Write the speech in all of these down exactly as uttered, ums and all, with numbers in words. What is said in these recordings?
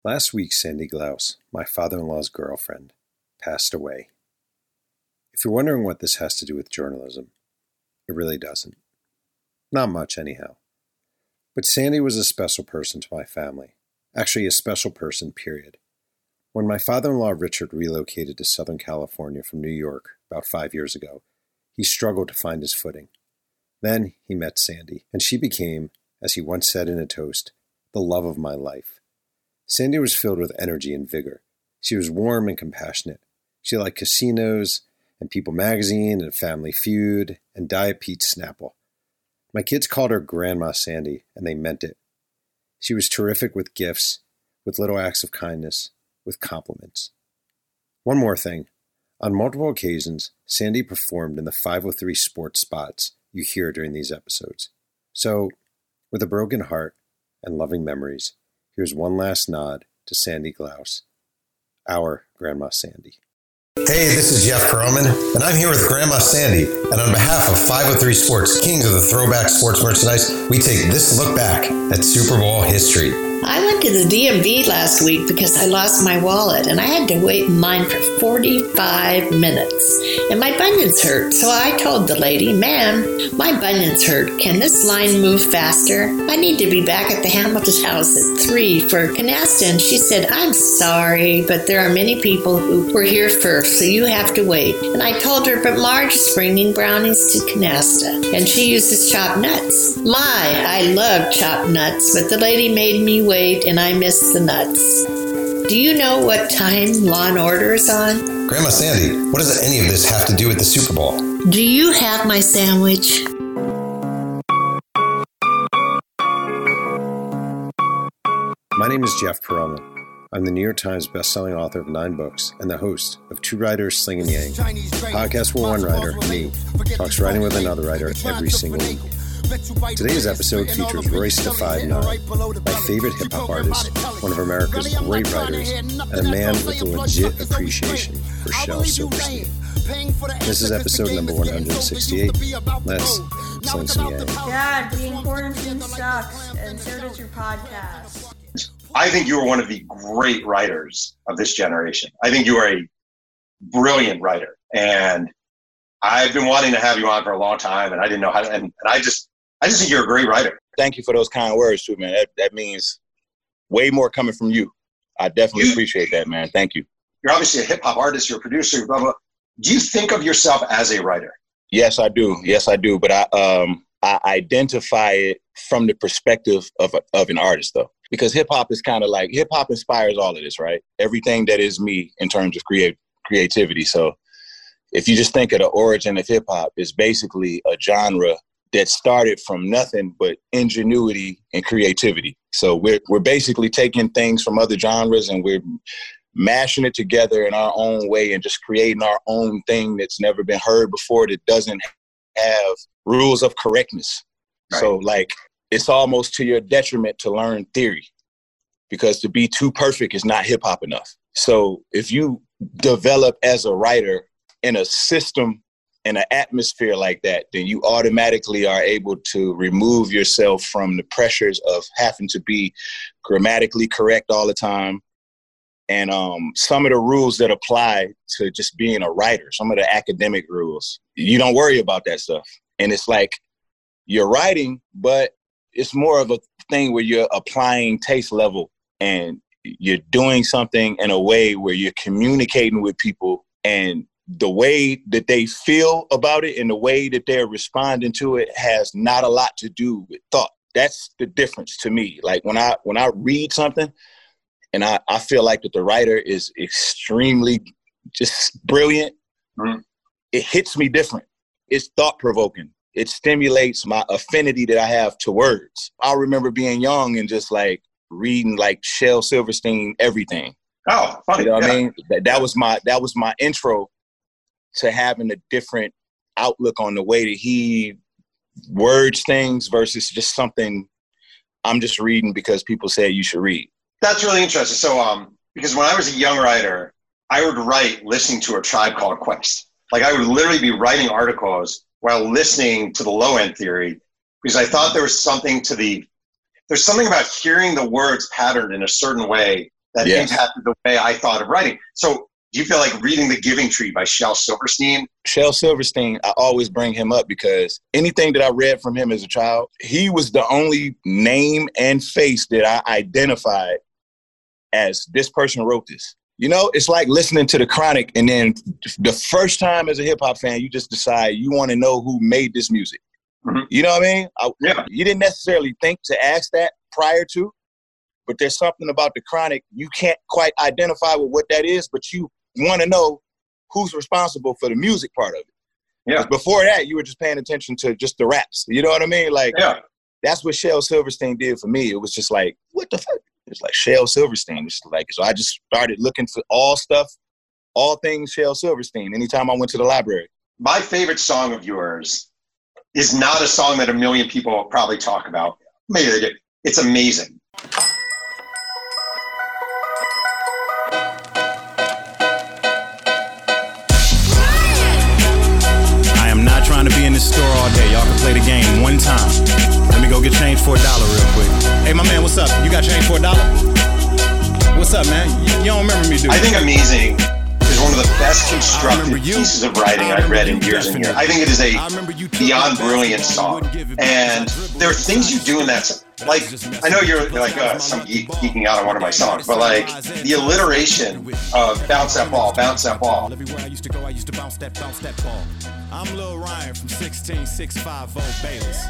Last week, Sandy Glaus, my father-in-law's girlfriend, passed away. If you're wondering what this has to do with journalism, it really doesn't. Not much, anyhow. But Sandy was a special person to my family. Actually, a special person, period. When my father-in-law Richard relocated to Southern California from New York about five years ago, he struggled to find his footing. Then he met Sandy, and she became, as he once said in a toast, the love of my life. Sandy was filled with energy and vigor. She was warm and compassionate. She liked casinos and People Magazine and Family Feud and Diet Pete Snapple. My kids called her Grandma Sandy, and they meant it. She was terrific with gifts, with little acts of kindness, with compliments. One more thing. On multiple occasions, Sandy performed in the five oh three sports spots you hear during these episodes. So, with a broken heart and loving memories, here's one last nod to Sandy Glaus, our Grandma Sandy. Hey, this is Jeff Perlman, and I'm here with Grandma Sandy. And on behalf of five oh three Sports, kings of the throwback sports merchandise, we take this look back at Super Bowl history. I went to the D M V last week because I lost my wallet, and I had to wait in line for forty-five minutes. And my bunions hurt, so I told the lady, "Ma'am, my bunions hurt. Can this line move faster? I need to be back at the Hamilton house at three for canasta." And she said, "I'm sorry, but there are many people who were here first, so you have to wait." And I told her, "But Marge is bringing brownies to canasta, and she uses chopped nuts." My, I love chopped nuts, but the lady made me wait, and I missed the nuts. Do you know what time Law and Order is on? Grandma Sandy, what does any of this have to do with the Super Bowl? Do you have my sandwich? My name is Jeff Perlman. I'm the New York Times bestselling author of nine books and the host of Two Writers Sling and Yang, a podcast where one writer, me, talks writing with another writer every single week. Today's episode features Royce da five nine, my favorite hip-hop artist, one of America's great writers, and a man with a legit appreciation for Shel Silverstein. This is episode number one hundred sixty-eight. Let's sling some yang. Dad, being quarantined sucks, and so does your podcast. I think you are one of the great writers of this generation. I think you are a brilliant writer, and I've been wanting to have you on for a long time, and I didn't know how to, and, and I just, I just think you're a great writer. Thank you for those kind words too, man. That, that means way more coming from you. I definitely you, appreciate that, man. Thank you. You're obviously a hip hop artist. You're a producer. Blah, blah. Do you think of yourself as a writer? Yes, I do. Yes, I do. But I, um, I identify it from the perspective of a, of an artist, though, because hip hop is kind of like hip hop inspires all of this, right? Everything that is me in terms of create creativity. So if you just think of the origin of hip hop, it's basically a genre that started from nothing but ingenuity and creativity. So we're we're basically taking things from other genres and we're mashing it together in our own way and just creating our own thing that's never been heard before, that doesn't have rules of correctness. Right. So like it's almost to your detriment to learn theory, because to be too perfect is not hip hop enough. So if you develop as a writer in a system, in an atmosphere like that, then you automatically are able to remove yourself from the pressures of having to be grammatically correct all the time. And um, some of the rules that apply to just being a writer, some of the academic rules, you don't worry about that stuff. And it's like you're writing, but it's more of a thing where you're applying taste level and you're doing something in a way where you're communicating with people, and the way that they feel about it and the way that they're responding to it has not a lot to do with thought. That's the difference to me. Like when I when I read something and I, I feel like that the writer is extremely just brilliant, mm-hmm. It hits me different. It's thought-provoking. It stimulates my affinity that I have to words. I remember being young and just like reading like Shel Silverstein, everything. Oh, funny. You know what yeah. I mean? That, that was my that was my intro to having a different outlook on the way that he words things versus just something I'm just reading because people say you should read. That's really interesting. So, um, because when I was a young writer, I would write listening to A Tribe Called Quest. Like I would literally be writing articles while listening to the Low End Theory, because I thought there was something to the, there's something about hearing the words patterned in a certain way that Yes. impacted the way I thought of writing. So do you feel like reading The Giving Tree by Shel Silverstein? Shel Silverstein, I always bring him up because anything that I read from him as a child, he was the only name and face that I identified as this person wrote this. You know, it's like listening to The Chronic, and then the first time as a hip hop fan, you just decide you want to know who made this music. Mm-hmm. You know what I mean? I, Yeah. You didn't necessarily think to ask that prior to, but there's something about The Chronic, you can't quite identify with what that is, but you want to know who's responsible for the music part of it. Yeah. Before that, you were just paying attention to just the raps. You know what I mean? Like, Yeah. that's what Shel Silverstein did for me. It was just like, what the fuck? It's like Shel Silverstein. It's like, so I just started looking for all stuff, all things Shel Silverstein, anytime I went to the library. My favorite song of yours is not a song that a million people probably talk about. Maybe they do. It's amazing. I am not trying to be in this store all day. Y'all can play the game one time. Let me go get change for a dollar real quick. Hey, my man, what's up? You got change for a dollar? What's up, man? You, you don't remember me, do you? I think Amazing is one of the best I constructed remember you. pieces of writing I I've read remember in you, years and years. definitely. I think it is a I remember you took beyond the basketball brilliant and song. wouldn't give it back. And Dribble there are it things you back. do in that, like, I know you're like uh, some geek geeking out on one of my songs, but like the alliteration of bounce that ball, bounce that ball. Everywhere I used to go, I used to bounce that, bounce that ball. I'm Lil Ryan from sixteen six fifty Bayless.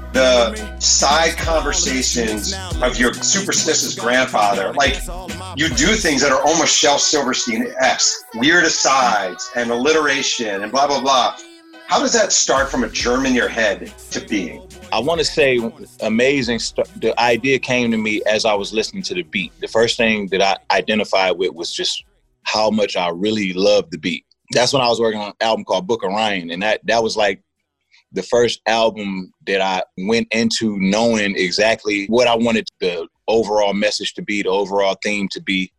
The side conversations of your superstitious grandfather, like you do things that are almost Shel Silverstein-esque, weird asides and alliteration and blah, blah, blah. How does that start from a germ in your head to being? I want to say amazing. St- the idea came to me as I was listening to the beat. The first thing that I identified with was just how much I really loved the beat. That's when I was working on an album called Book of Ryan. And that, that was like the first album that I went into knowing exactly what I wanted the overall message to be, the overall theme to be,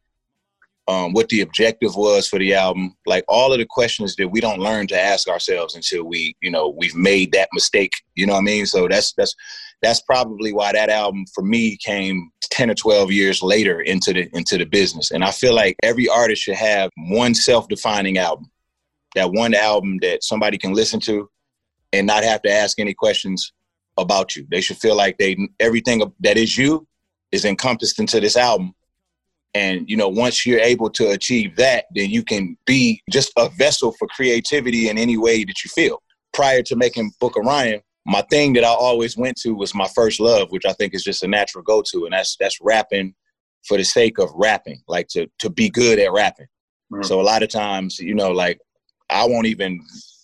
um, what the objective was for the album. Like all of the questions that we don't learn to ask ourselves until we, you know, we've made that mistake. You know what I mean? So that's, that's, that's probably why that album for me came ten or twelve years later into the, into the business. And I feel like every artist should have one self-defining album. That one album that somebody can listen to and not have to ask any questions about you. They should feel like they everything that is you is encompassed into this album. And, you know, once you're able to achieve that, then you can be just a vessel for creativity in any way that you feel. Prior to making Book of Ryan, my thing that I always went to was my first love, which I think is just a natural go-to. And that's that's rapping for the sake of rapping, like to to be good at rapping. Mm-hmm. So a lot of times, you know, like, I won't even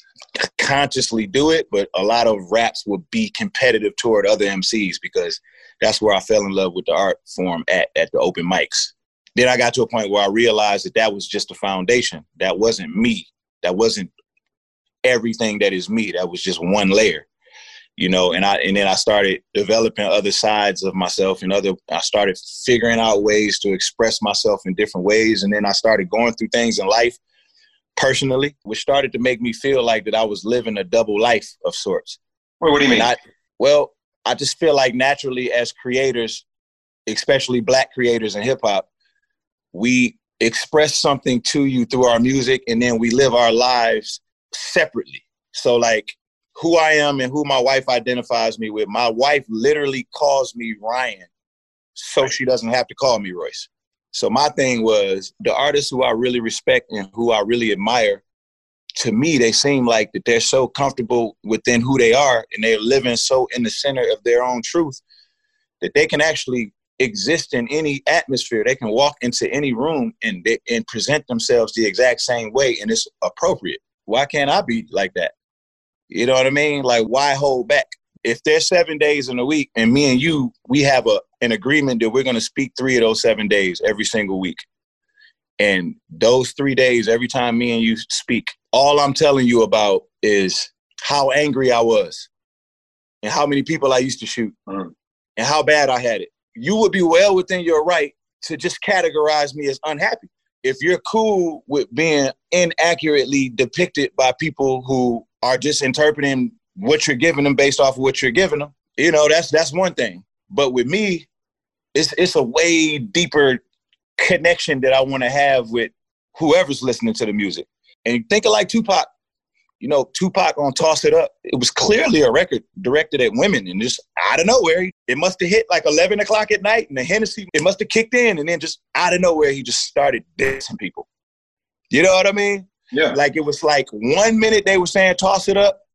consciously do it, but a lot of raps will be competitive toward other M Cs because that's where I fell in love with the art form at, at the open mics. Then I got to a point where I realized that that was just a foundation. That wasn't me. That wasn't everything that is me. That was just one layer, you know, and I, and then I started developing other sides of myself and other, I started figuring out ways to express myself in different ways. And then I started going through things in life personally, which started to make me feel like that I was living a double life of sorts. Wait, what do you mean? I, well, I just feel like naturally as creators, especially Black creators in hip hop, we express something to you through our music and then we live our lives separately. So like who I am and who my wife identifies me with, my wife literally calls me Ryan so she doesn't have to call me Royce. So my thing was the artists who I really respect and who I really admire, to me, they seem like that they're so comfortable within who they are and they're living so in the center of their own truth that they can actually exist in any atmosphere. They can walk into any room and they, and present themselves the exact same way and it's appropriate. Why can't I be like that? You know what I mean? Like, why hold back? If there's seven days in a week and me and you, we have a an agreement that we're going to speak three of those seven days every single week. And those three days, every time me and you speak, all I'm telling you about is how angry I was and how many people I used to shoot mm. and how bad I had it. You would be well within your right to just categorize me as unhappy. If you're cool with being inaccurately depicted by people who are just interpreting what you're giving them based off of what you're giving them, you know, that's that's one thing. But with me, it's it's a way deeper connection that I want to have with whoever's listening to the music. And think of like Tupac. You know, Tupac on Toss It Up, it was clearly a record directed at women, and just out of nowhere, it must have hit like eleven o'clock at night, and the Hennessy, it must have kicked in, and then just out of nowhere, he just started dissing people. You know what I mean? Yeah. Like, it was like one minute they were saying Toss It Up,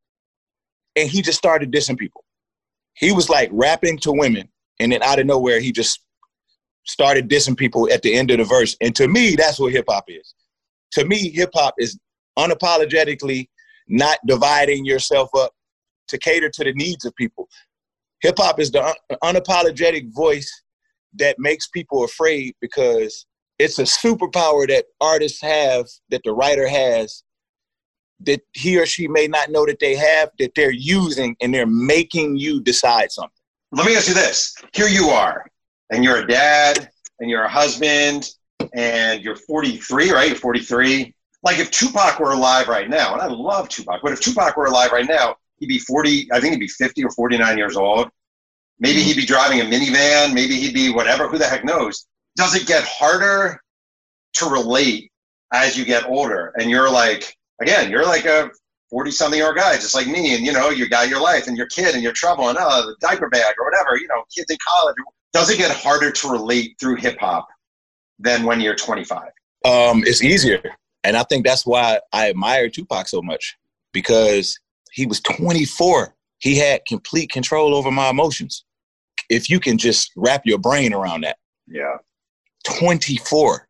and he just started dissing people. He was like rapping to women, and then out of nowhere, he just started dissing people at the end of the verse. And to me, that's what hip-hop is. To me, hip-hop is unapologetically not dividing yourself up to cater to the needs of people. Hip-hop is the un- unapologetic voice that makes people afraid, because it's a superpower that artists have, that the writer has, that he or she may not know that they have, that they're using, and they're making you decide something. Let me ask you this. Here you are, and you're a dad, and you're a husband, and you're forty-three, right? You're forty-three. Like, if Tupac were alive right now, and I love Tupac, but if Tupac were alive right now, he'd be forty, I think he'd be fifty or forty-nine years old. Maybe he'd be driving a minivan. Maybe he'd be whatever. Who the heck knows? Does it get harder to relate as you get older? And you're like, again, you're like a forty-something-year-old guy, just like me. And, you know, you got your life and your kid and your trouble and oh, the diaper bag or whatever, you know, kids in college. Does it get harder to relate through hip-hop than when you're twenty-five? Um, it's easier. And I think that's why I admire Tupac so much, because he was twenty-four. He had complete control over my emotions. If you can just wrap your brain around that. Yeah. twenty-four.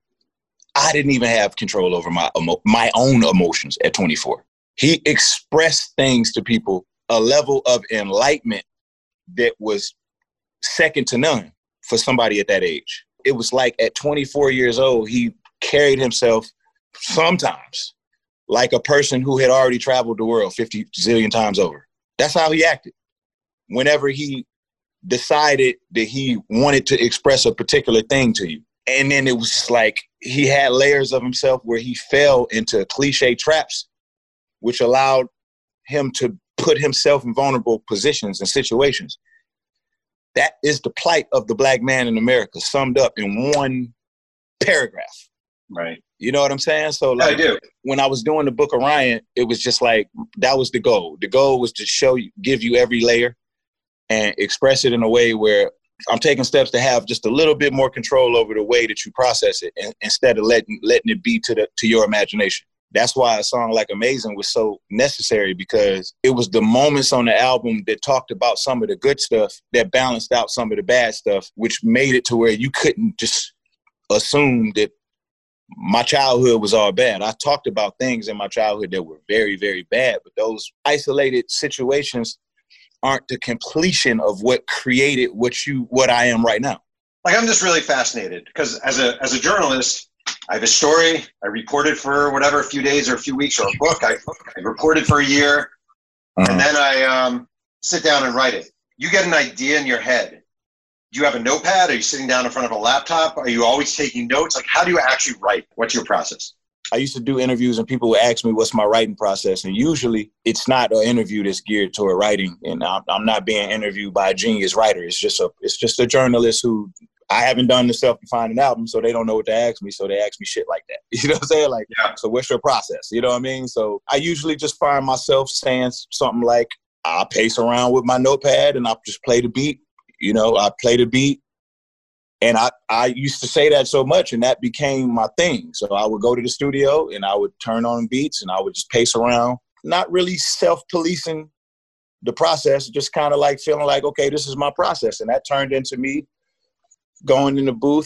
I didn't even have control over my emo- my own emotions at twenty-four. He expressed things to people, a level of enlightenment that was second to none for somebody at that age. It was like at twenty-four years old, he carried himself sometimes like a person who had already traveled the world fifty zillion times over. That's how he acted. Whenever he decided that he wanted to express a particular thing to you. And then it was just like he had layers of himself where he fell into cliche traps, which allowed him to put himself in vulnerable positions and situations. That is the plight of the black man in America, summed up in one paragraph. Right. You know what I'm saying? So like, yeah, I do. When I was doing the Book of Ryan, it was just like, that was the goal. The goal was to show you, give you every layer and express it in a way where I'm taking steps to have just a little bit more control over the way that you process it, and, instead of letting letting it be to the to your imagination. That's why a song like Amazing was so necessary, because it was the moments on the album that talked about some of the good stuff that balanced out some of the bad stuff, which made it to where you couldn't just assume that my childhood was all bad. I talked about things in my childhood that were very, very bad, but those isolated situations aren't the completion of what created what you what I am right now. Like, I'm just really fascinated because as a as a journalist, I have a story. I reported for whatever, a few days or a few weeks, or a book. I, I reported for a year, uh-huh. and then I um, sit down and write it. You get an idea in your head. Do you have a notepad? Are you sitting down in front of a laptop? Are you always taking notes? Like, how do you actually write? What's your process? I used to do interviews and people would ask me what's my writing process. And usually it's not an interview that's geared toward writing. And I'm, I'm not being interviewed by a genius writer. It's just a it's just a journalist who, I haven't done the self-defining album, so they don't know what to ask me. So they ask me shit like that. You know what I'm saying? Like, yeah. So what's your process? You know what I mean? So I usually just find myself saying something like, I'll pace around with my notepad and I'll just play the beat. You know, I play the beat. And I, I used to say that so much, and that became my thing. So I would go to the studio, and I would turn on beats, and I would just pace around, not really self-policing the process, just kind of like feeling like, okay, this is my process. And that turned into me going in the booth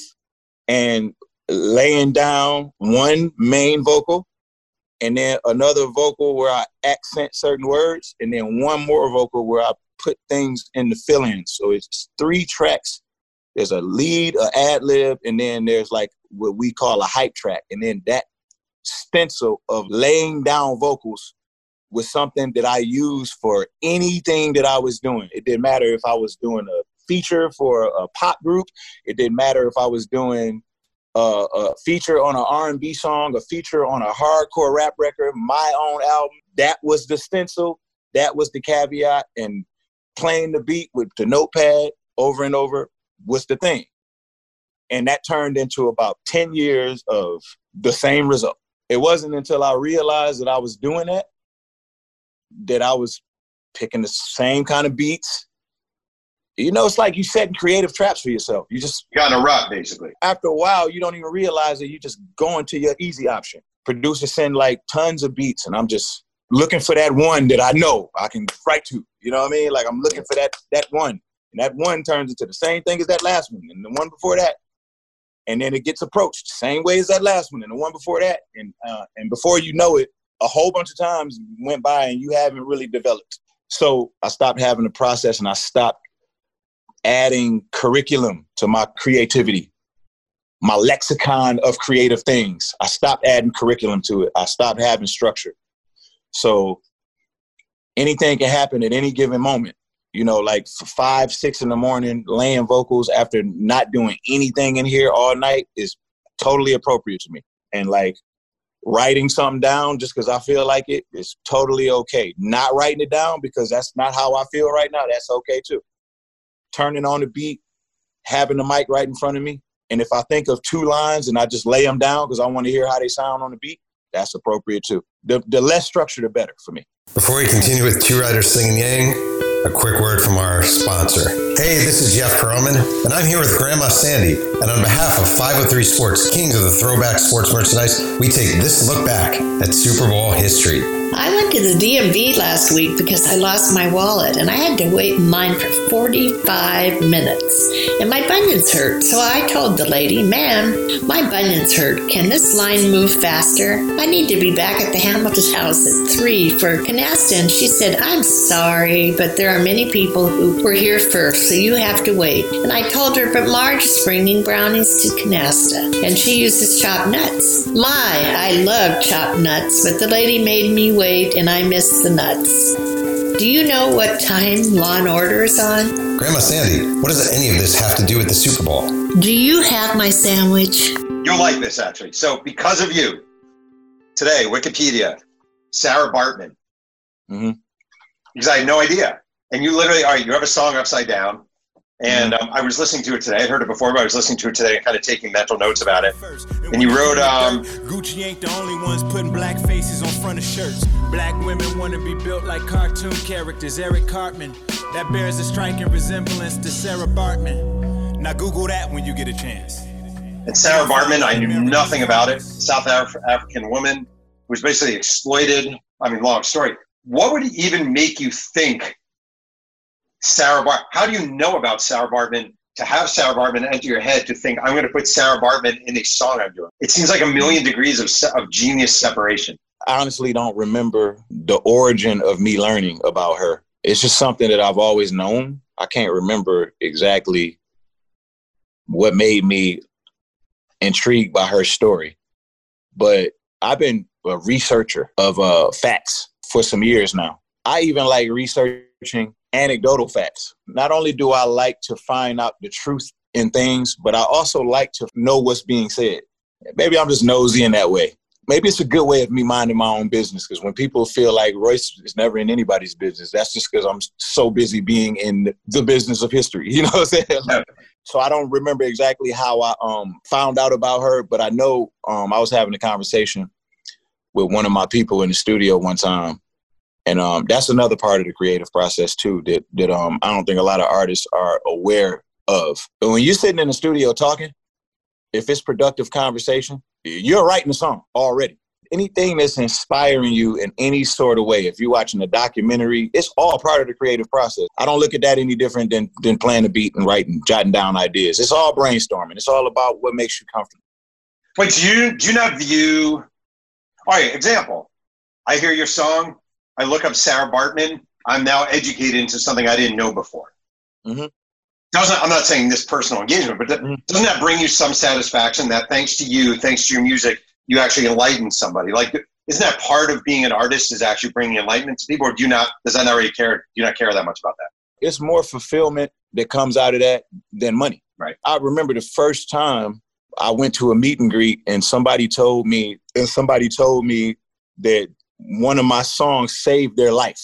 and laying down one main vocal, and then another vocal where I accent certain words, and then one more vocal where I put things in the fill-ins. So it's three tracks. There's a lead, an ad-lib, and then there's like what we call a hype track. And then that stencil of laying down vocals was something that I used for anything that I was doing. It didn't matter if I was doing a feature for a pop group. It didn't matter if I was doing a, a feature on an R and B song, a feature on a hardcore rap record, my own album. That was the stencil. That was the caveat. And playing the beat with the notepad over and over was the thing. And that turned into about ten years of the same result. It wasn't until I realized that I was doing that, that I was picking the same kind of beats. You know, it's like you setting creative traps for yourself. You just you got in a rut, basically. After a while, you don't even realize that you just going to your easy option. Producers send like tons of beats, and I'm just looking for that one that I know I can write to. You know what I mean? Like I'm looking for that that one. And that one turns into the same thing as that last one and the one before that. And then it gets approached the same way as that last one and the one before that. And uh, and before you know it, a whole bunch of times went by and you haven't really developed. So I stopped having the process and I stopped adding curriculum to my creativity, my lexicon of creative things. I stopped adding curriculum to it. I stopped having structure. So anything can happen at any given moment. You know, like five, six in the morning, laying vocals after not doing anything in here all night is totally appropriate to me. And like writing something down just because I feel like it is totally okay. Not writing it down because that's not how I feel right now, that's okay too. Turning on the beat, having the mic right in front of me. And if I think of two lines and I just lay them down because I want to hear how they sound on the beat, that's appropriate too. The, the less structure, the better for me. Before we continue with Two Writers Slinging Yang, a quick word from our sponsor. Hey, this is Jeff Perlman, and I'm here with Grandma Sandy. And on behalf of five oh three Sports, Kings of the Throwback Sports Merchandise, we take this look back at Super Bowl history. I went to the D M V last week because I lost my wallet and I had to wait in line for forty-five minutes. And my bunions hurt, so I told the lady, ma'am, my bunions hurt. Can this line move faster? I need to be back at the Hamilton house at three for canasta. And she said, I'm sorry, but there are many people who were here first, so you have to wait. And I told her, but Marge is bringing brownies to canasta, and she uses chopped nuts. My, I love chopped nuts, but the lady made me wait, and I missed the nuts. Do you know what time Law and Order is on? Grandma Sandy, what does any of this have to do with the Super Bowl? Do you have my sandwich? You'll like this, actually. So because of you, today, Wikipedia, Sarah Bartman. Mm-hmm. Because I had no idea. And you literally, all right, you have a song Upside Down. And um, I was listening to it today. I'd heard it before, but I was listening to it today and kind of taking mental notes about it. And you wrote, um, Gucci ain't the only ones putting black faces on front of shirts. Black women want to be built like cartoon characters. Eric Cartman, that bears a striking resemblance to Sarah Bartman. Now Google that when you get a chance. And Sarah Bartman, I knew nothing about it. South Af- African woman who was basically exploited. I mean, long story. What would even make you think Sarah Bartman? How do you know about Sarah Bartman to have Sarah Bartman enter your head to think, I'm going to put Sarah Bartman in a song I'm doing? It seems like a million degrees of, se- of genius separation. I honestly don't remember the origin of me learning about her. It's just something that I've always known. I can't remember exactly what made me intrigued by her story. But I've been a researcher of uh, facts for some years now. I even like researching anecdotal facts. Not only do I like to find out the truth in things, but I also like to know what's being said. Maybe I'm just nosy in that way. Maybe it's a good way of me minding my own business, because when people feel like Royce is never in anybody's business, that's just because I'm so busy being in the business of history. You know what I'm saying? Like, so I don't remember exactly how I um, found out about her, but I know um, I was having a conversation with one of my people in the studio one time. And um, that's another part of the creative process too, that, that um, I don't think a lot of artists are aware of. But when you're sitting in the studio talking, if it's productive conversation, you're writing a song already. Anything that's inspiring you in any sort of way, if you're watching a documentary, it's all part of the creative process. I don't look at that any different than, than playing a beat and writing, jotting down ideas. It's all brainstorming. It's all about what makes you comfortable. Wait, do you, do you not view, all right, example, I hear your song, I look up Sarah Bartman, I'm now educated into something I didn't know before. Mm-hmm. Doesn't, I'm not saying this personal engagement, but Mm-hmm. doesn't that bring you some satisfaction that thanks to you, thanks to your music, you actually enlighten somebody? Like, isn't that part of being an artist, is actually bringing enlightenment to people? Or do you not, does that not really care, do you not care that much about that? It's more fulfillment that comes out of that than money. Right. I remember the first time I went to a meet and greet and somebody told me, and somebody told me that one of my songs saved their life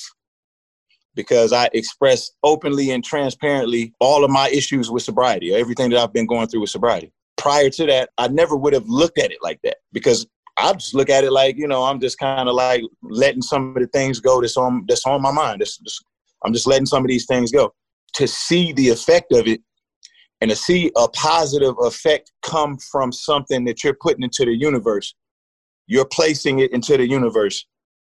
because I expressed openly and transparently all of my issues with sobriety, everything that I've been going through with sobriety. prior to that, I never would have looked at it like that, because I just look at it like, you know, I'm just kind of like letting some of the things go that's on that's on my mind. That's just, I'm just letting some of these things go. To see the effect of it and to see a positive effect come from something that you're putting into the universe, you're placing it into the universe.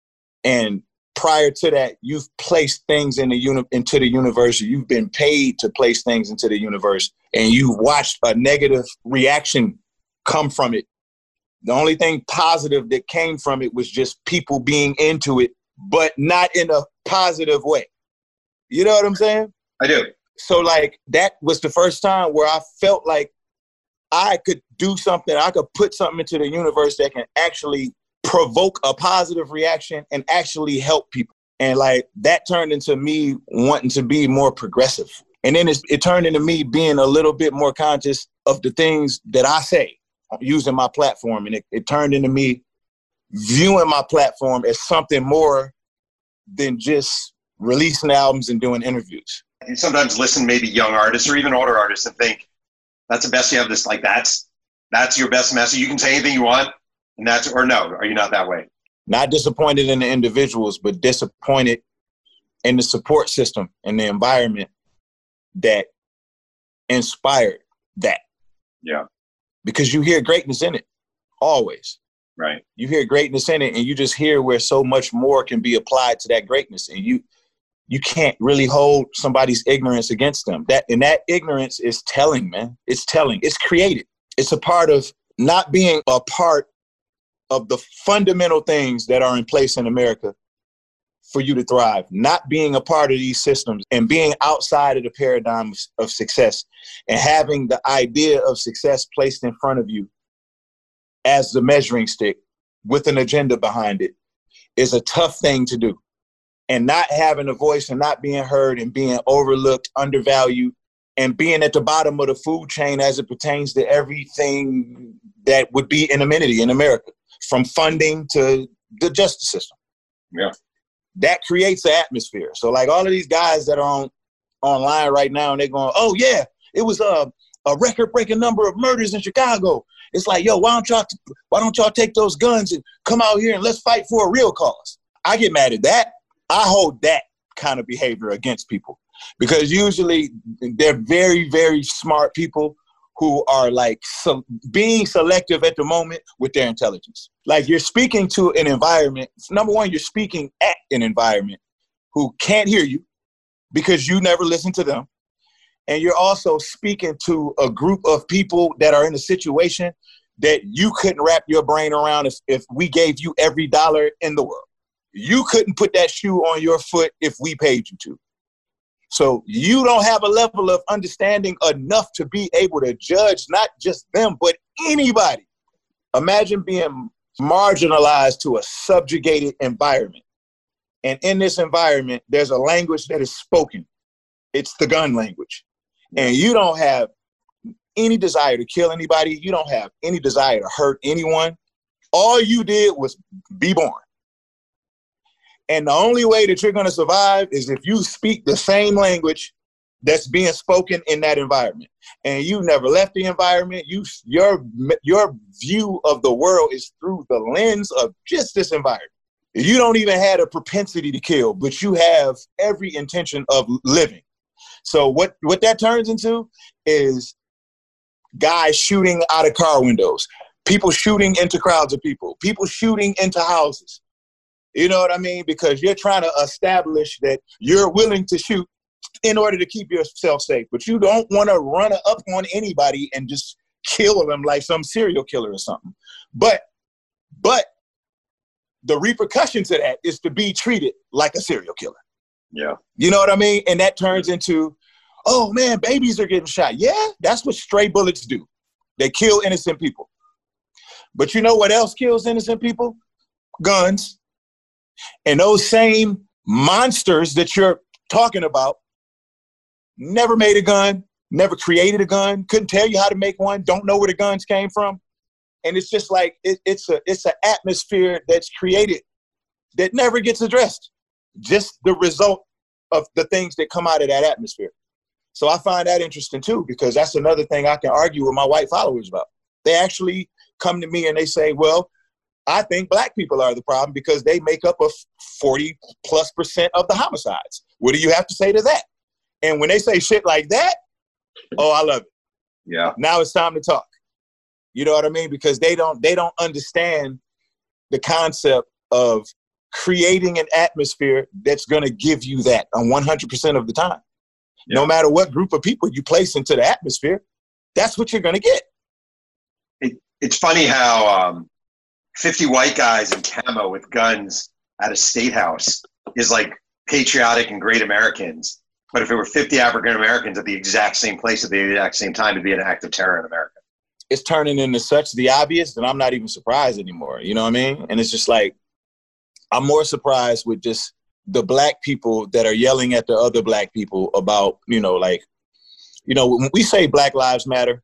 And prior to that, you've placed things in the uni- into the universe. You've been paid to place things into the universe, and you watched a negative reaction come from it. The only thing positive that came from it was just people being into it, but not in a positive way. You know what I'm saying? I do. So like that was the first time where I felt like I could do something. I could put something into the universe that can actually provoke a positive reaction and actually help people. And like that turned into me wanting to be more progressive. And then it's, it turned into me being a little bit more conscious of the things that I say using my platform. And it, it turned into me viewing my platform as something more than just releasing albums and doing interviews. You sometimes listen maybe young artists or even older artists and think, that's the best you have this, like that's, that's your best message. You can say anything you want and that's, or no, are you not that way? Not disappointed in the individuals, but disappointed in the support system and the environment that inspired that. Yeah. Because you hear greatness in it, always. Right. You hear greatness in it, and you just hear where so much more can be applied to that greatness. And you you can't really hold somebody's ignorance against them. That and that ignorance is telling, man. It's telling. It's created. It's a part of not being a part of the fundamental things that are in place in America for you to thrive. Not being a part of these systems and being outside of the paradigm of success and having the idea of success placed in front of you as the measuring stick with an agenda behind it is a tough thing to do. And not having a voice and not being heard and being overlooked, undervalued, and being at the bottom of the food chain as it pertains to everything that would be an amenity in America, from funding to the justice system. Yeah. That creates an atmosphere. So like all of these guys that are on online right now and they're going, oh yeah, it was a, a record-breaking number of murders in Chicago. It's like, yo, why don't y'all why don't y'all take those guns and come out here and let's fight for a real cause? I get mad at that. I hold that kind of behavior against people because usually they're very, very smart people who are like so being selective at the moment with their intelligence. Like you're speaking to an environment. Number one, you're speaking at an environment who can't hear you because you never listen to them. And you're also speaking to a group of people that are in a situation that you couldn't wrap your brain around if, if we gave you every dollar in the world. You couldn't put that shoe on your foot if we paid you to. So you don't have a level of understanding enough to be able to judge not just them, but anybody. Imagine being marginalized to a subjugated environment. And in this environment, there's a language that is spoken. It's the gun language. And you don't have any desire to kill anybody. You don't have any desire to hurt anyone. All you did was be born. And the only way that you're going to survive is if you speak the same language that's being spoken in that environment. And you never left the environment. You, your, your view of the world is through the lens of just this environment. You don't even have a propensity to kill, but you have every intention of living. So what, what that turns into is guys shooting out of car windows, people shooting into crowds of people, people shooting into houses. You know what I mean? Because you're trying to establish that you're willing to shoot in order to keep yourself safe. But you don't want to run up on anybody and just kill them like some serial killer or something. But, but the repercussion to that is to be treated like a serial killer. Yeah. You know what I mean? And that turns into, oh man, babies are getting shot. Yeah, that's what stray bullets do. They kill innocent people. But you know what else kills innocent people? Guns. And those same monsters that you're talking about never made a gun, never created a gun, couldn't tell you how to make one, don't know where the guns came from. And it's just like, it, it's a it's an atmosphere that's created that never gets addressed. Just the result of the things that come out of that atmosphere. So I find that interesting too, because that's another thing I can argue with my white followers about. They actually come to me and they say, well, I think black people are the problem because they make up a forty plus percent of the homicides. What do you have to say to that? And when they say shit like that, oh, I love it. Yeah. Now it's time to talk. You know what I mean? Because they don't they don't understand the concept of creating an atmosphere that's going to give you that on one hundred percent of the time. Yeah. No matter what group of people you place into the atmosphere, that's what you're going to get. It, it's funny how um, fifty white guys in camo with guns at a state house is like patriotic and great Americans. But if it were fifty African Americans at the exact same place at the exact same time, it'd be an act of terror in America. It's turning into such the obvious that I'm not even surprised anymore. You know what I mean? And it's just like, I'm more surprised with just the black people that are yelling at the other black people about, you know, like, you know, when we say Black Lives Matter,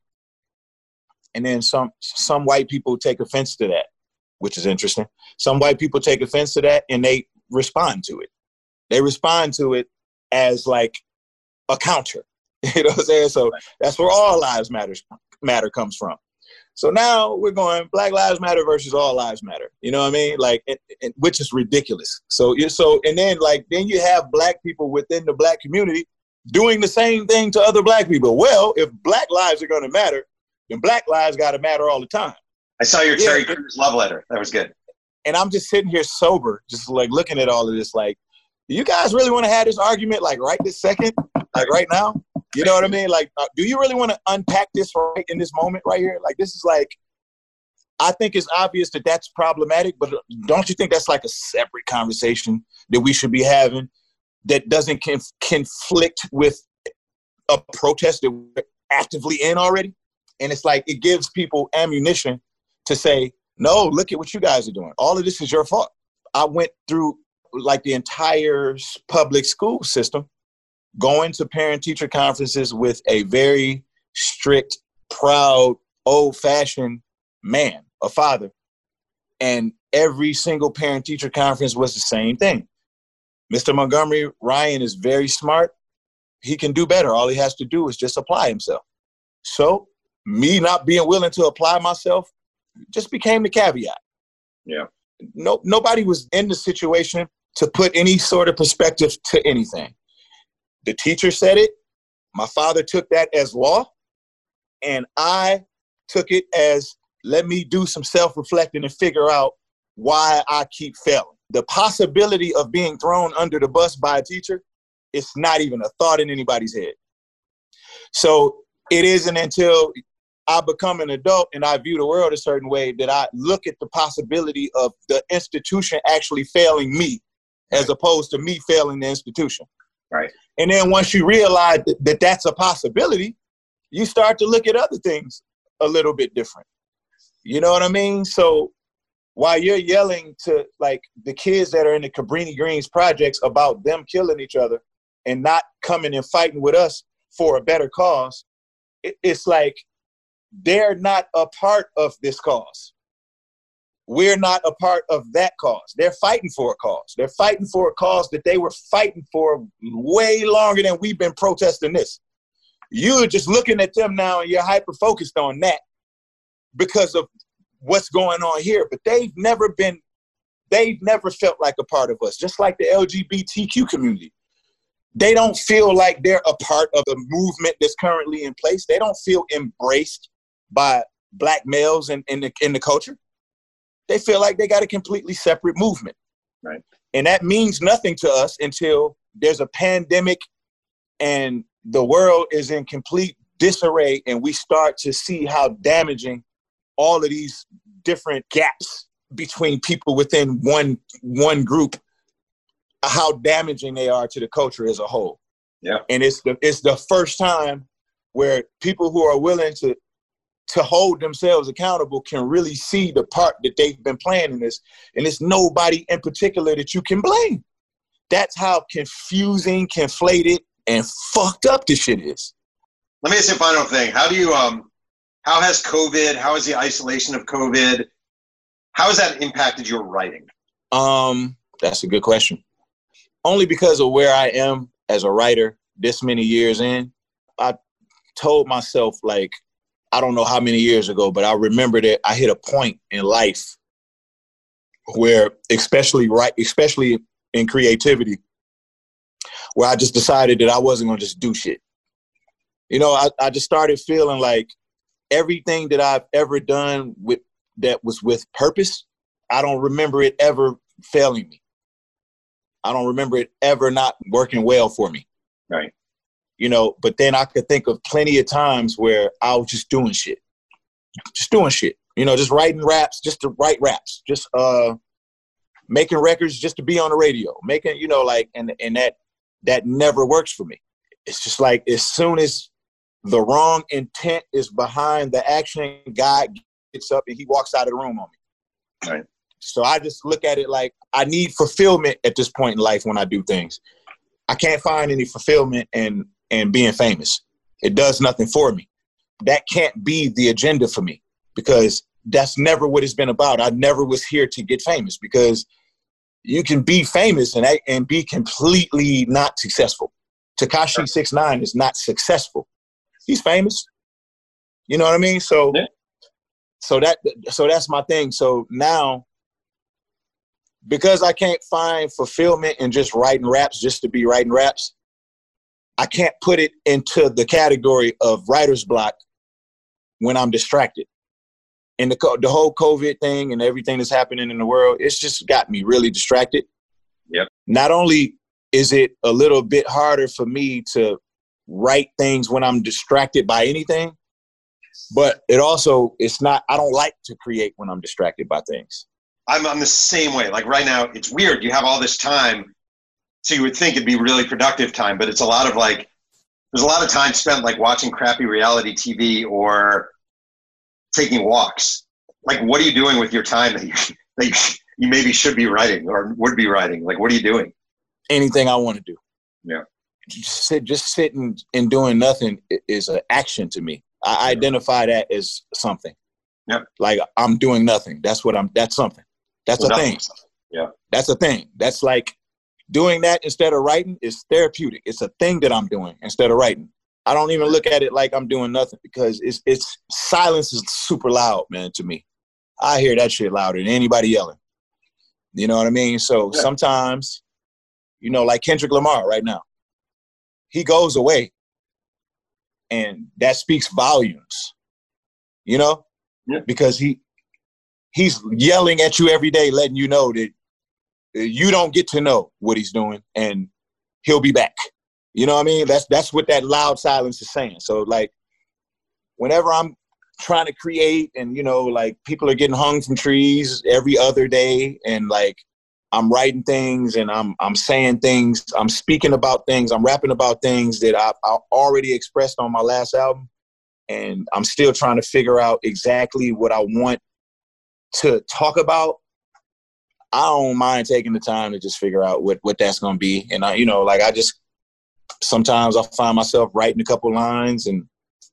and then some some white people take offense to that, which is interesting. Some white people take offense to that and they respond to it. They respond to it as like a counter. You know what I'm saying? So that's where all lives matters matter comes from. So now we're going Black Lives Matter versus all lives matter. You know what I mean? Like, it, it, which is ridiculous. So you so and then like then you have black people within the black community doing the same thing to other black people. Well, if black lives are going to matter, then black lives got to matter all the time. I saw your Terry yeah. Crews love letter. That was good. And I'm just sitting here sober, just like looking at all of this, like, do you guys really want to have this argument like right this second, like right now? You know what I mean? Like, uh, do you really want to unpack this right in this moment right here? Like, this is like, I think it's obvious that that's problematic, but don't you think that's like a separate conversation that we should be having that doesn't conf- conflict with a protest that we're actively in already? And it's like, it gives people ammunition to say, no, look at what you guys are doing. All of this is your fault. I went through like the entire public school system, going to parent-teacher conferences with a very strict, proud, old-fashioned man, a father. And every single parent-teacher conference was the same thing. Mister Montgomery Ryan is very smart. He can do better. All he has to do is just apply himself. So me not being willing to apply myself just became the caveat. Yeah. No, nobody was in the situation to put any sort of perspective to anything. The teacher said it. My father took that as law. And I took it as, let me do some self-reflecting and figure out why I keep failing. The possibility of being thrown under the bus by a teacher, it's not even a thought in anybody's head. So it isn't until I become an adult and I view the world a certain way that I look at the possibility of the institution actually failing me as opposed to me failing the institution. Right. And then once you realize that, that that's a possibility, you start to look at other things a little bit different. You know what I mean? So while you're yelling to like the kids that are in the Cabrini Greens projects about them killing each other and not coming and fighting with us for a better cause, it, it's like they're not a part of this cause. We're not a part of that cause. They're fighting for a cause. They're fighting for a cause that they were fighting for way longer than we've been protesting this. You're just looking at them now and you're hyper-focused on that because of what's going on here. But they've never been, they've never felt like a part of us, just like the L G B T Q community. They don't feel like they're a part of the movement that's currently in place. They don't feel embraced by black males in, in, the, in the culture. They feel like they got a completely separate movement. Right. And that means nothing to us until there's a pandemic and the world is in complete disarray and we start to see how damaging all of these different gaps between people within one one group, how damaging they are to the culture as a whole. Yeah. And it's the it's the first time where people who are willing to to hold themselves accountable can really see the part that they've been playing in this. And it's nobody in particular that you can blame. That's how confusing, conflated, and fucked up this shit is. Let me ask you a final thing. How do you, um, how has COVID, how has the isolation of COVID, how has that impacted your writing? Um, that's a good question. Only because of where I am as a writer this many years in, I told myself, like, I don't know how many years ago, but I remember that I hit a point in life where, especially right, especially in creativity, where I just decided that I wasn't going to just do shit. You know, I, I just started feeling like everything that I've ever done with that was with purpose, I don't remember it ever failing me. I don't remember it ever not working well for me. Right. You know, but then I could think of plenty of times where I was just doing shit. Just doing shit. You know, just writing raps, just to write raps. Just uh, making records just to be on the radio. Making, you know, like, and and that that never works for me. It's just like as soon as the wrong intent is behind the action, God gets up and he walks out of the room on me. Right. So I just look at it like I need fulfillment at this point in life when I do things. I can't find any fulfillment in, in being famous. It does nothing for me. That can't be the agenda for me because that's never what it's been about. I never was here to get famous because you can be famous and, and be completely not successful. Tekashi six nine is not successful. He's famous. You know what I mean? So, yeah. so that, so that's my thing. So now, because I can't find fulfillment in just writing raps just to be writing raps, I can't put it into the category of writer's block when I'm distracted. And the the whole COVID thing and everything that's happening in the world, it's just got me really distracted. Yep. Not only is it a little bit harder for me to write things when I'm distracted by anything, but it also, it's not, I don't like to create when I'm distracted by things. I'm, I'm the same way. Like right now, it's weird. You have all this time, so you would think it'd be really productive time, but it's a lot of like, there's a lot of time spent like watching crappy reality T V or taking walks. Like, what are you doing with your time that you, that you, you maybe should be writing or would be writing? Like, what are you doing? Anything I want to do. Yeah. Just, sit, just sitting and doing nothing is an action to me. I identify that as something. Yeah. Like I'm doing nothing. That's what I'm, that's something. That's a Nothing. thing. Yeah. That's a thing. That's like doing that instead of writing is therapeutic. It's a thing that I'm doing instead of writing. I don't even look at it like I'm doing nothing because it's it's silence is super loud, man, to me. I hear that shit louder than anybody yelling. You know what I mean? So yeah. Sometimes, you know, like Kendrick Lamar right now, he goes away and that speaks volumes, you know, yeah. because he, he's yelling at you every day, letting you know that you don't get to know what he's doing and he'll be back. You know what I mean? That's that's what that loud silence is saying. So like whenever I'm trying to create and, you know, like people are getting hung from trees every other day and like I'm writing things and I'm I'm saying things, I'm speaking about things, I'm rapping about things that I, I already expressed on my last album. And I'm still trying to figure out exactly what I want to talk about. I don't mind taking the time to just figure out what, what that's going to be. And I, you know, like I just, sometimes I find myself writing a couple lines and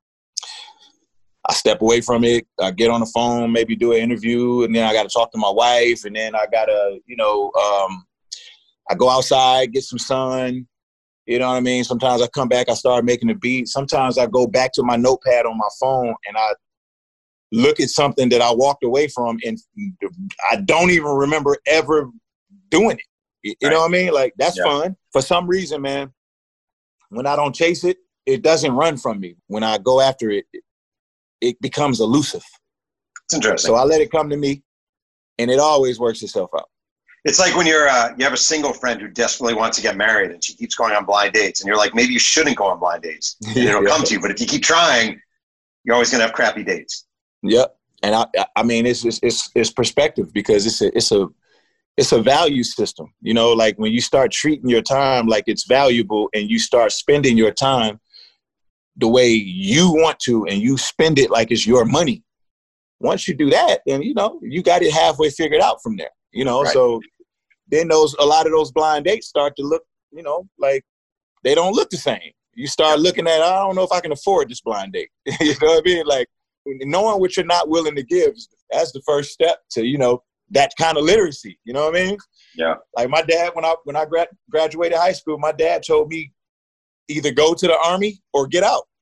I step away from it. I get on the phone, maybe do an interview, and then I got to talk to my wife, and then I got to, you know, um, I go outside, get some sun. You know what I mean? Sometimes I come back, I start making a beat. Sometimes I go back to my notepad on my phone and I look at something that I walked away from and I don't even remember ever doing it. You right. know what I mean? Like, that's yeah. fun. For some reason, man, when I don't chase it, it doesn't run from me. When I go after it, it, it becomes elusive. It's interesting. So I let it come to me and it always works itself out. It's like when you're uh, you have a single friend who desperately wants to get married and she keeps going on blind dates and you're like, maybe you shouldn't go on blind dates and it'll yeah. come to you. But if you keep trying, you're always going to have crappy dates. Yep. And I, I mean, it's, it's, it's, it's perspective because it's a, it's a, it's a value system, you know, like when you start treating your time like it's valuable and you start spending your time the way you want to, and you spend it like it's your money. Once you do that, then, you know, you got it halfway figured out from there, you know? Right. So then those, a lot of those blind dates start to look, you know, like they don't look the same. You start looking at, I don't know if I can afford this blind date. You know what I mean? Like, knowing what you're not willing to give, that's the first step to, you know, that kind of literacy. You know what I mean? Yeah. Like my dad, when I when I grad, graduated high school, my dad told me either go to the Army or get out.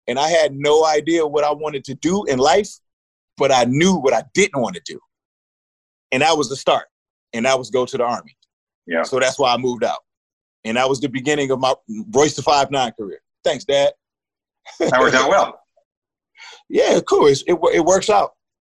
And I had no idea what I wanted to do in life, but I knew what I didn't want to do. And that was the start. And that was go to the Army. Yeah. So that's why I moved out. And that was the beginning of my Royce the five nine career. Thanks, Dad. That worked out well. Yeah, cool. It's, it it works out.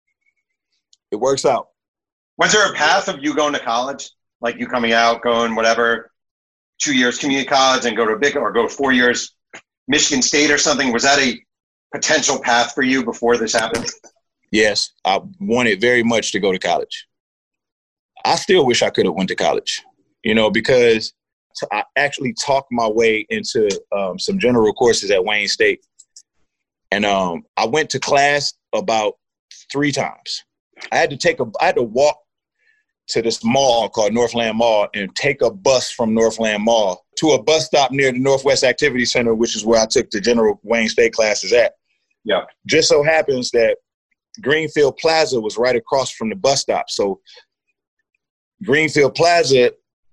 It works out. Was there a path of you going to college? Like you coming out, going whatever, two years community college and go to a big, or go four years Michigan State or something? Was that a potential path for you before this happened? Yes, I wanted very much to go to college. I still wish I could have went to college, you know, because I actually talked my way into um, some general courses at Wayne State. And um, I went to class about three times. I had to take a, I had to walk to this mall called Northland Mall and take a bus from Northland Mall to a bus stop near the Northwest Activity Center, which is where I took the general Wayne State classes at. Yeah. Just so happens that Greenfield Plaza was right across from the bus stop. So Greenfield Plaza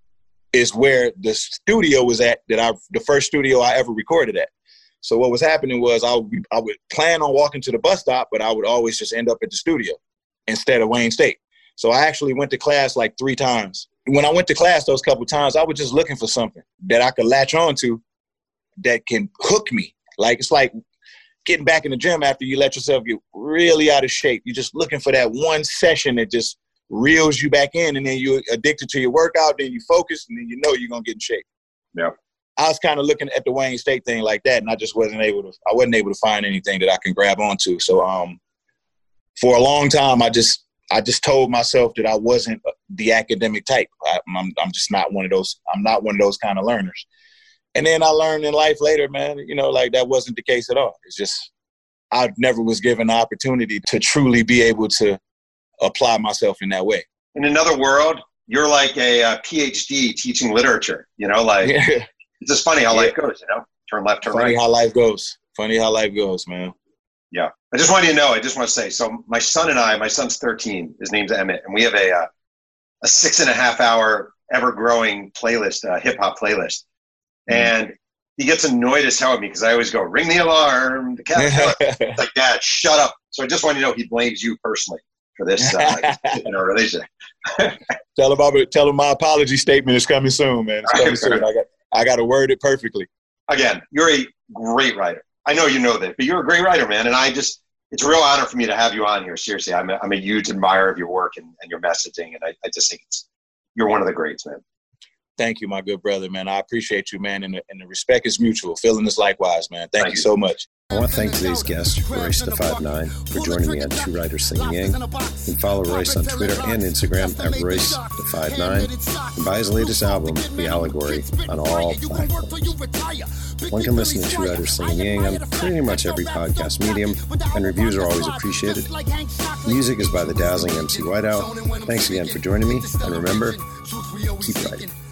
is where the studio was at that I, the first studio I ever recorded at. So what was happening was I would, I would plan on walking to the bus stop, but I would always just end up at the studio instead of Wayne State. So I actually went to class like three times. When I went to class those couple times, I was just looking for something that I could latch on to that can hook me. Like, it's like getting back in the gym after you let yourself get really out of shape. You're just looking for that one session that just reels you back in, and then you're addicted to your workout, then you focus, and then you know you're going to get in shape. Yeah. I was kind of looking at the Wayne State thing like that, and I just wasn't able to, I wasn't able to find anything that I can grab onto. So um, for a long time, I just, I just told myself that I wasn't the academic type. I, I'm, I'm just not one of those, I'm not one of those kind of learners. And then I learned in life later, man, you know, like that wasn't the case at all. It's just, I never was given the opportunity to truly be able to apply myself in that way. In another world, you're like a, a P H D teaching literature, you know, like yeah. It's just funny how yeah. life goes, you know, turn left, turn funny right. Funny how life goes. Funny how life goes, man. Yeah. I just want you to know, I just want to say, so my son and I, my son's thirteen, his name's Emmett, and we have a, uh, a six and a half hour ever growing playlist, uh, hip hop playlist. Mm-hmm. And he gets annoyed as hell at me because I always go, ring the alarm, the cat. It's like, Dad, shut up. So I just want you to know he blames you personally for this uh, in our relationship. Tell him, about, tell him my apology statement is coming soon, man. It's coming soon. I got, I got to word it perfectly. Again, you're a great writer. I know you know that, but you're a great writer, man. And I just, it's a real honor for me to have you on here. Seriously, I'm a, I'm a huge admirer of your work and, and your messaging. And I, I just think it's, you're one of the greats, man. Thank you, my good brother, man. I appreciate you, man. And the, and the respect is mutual. Feeling is likewise, man. Thank, Thank you, you so much. I want to thank today's guest, Royce the five nine, for joining me on Two Writers Singing Yang. You can follow Royce on Twitter and Instagram at Royce the five nine, and buy his latest album, The Allegory, on all platforms. One can listen to Two Writers Singing Yang on pretty much every podcast medium, and reviews are always appreciated. Music is by the dazzling M C Whiteout. Thanks again for joining me, and remember, keep writing.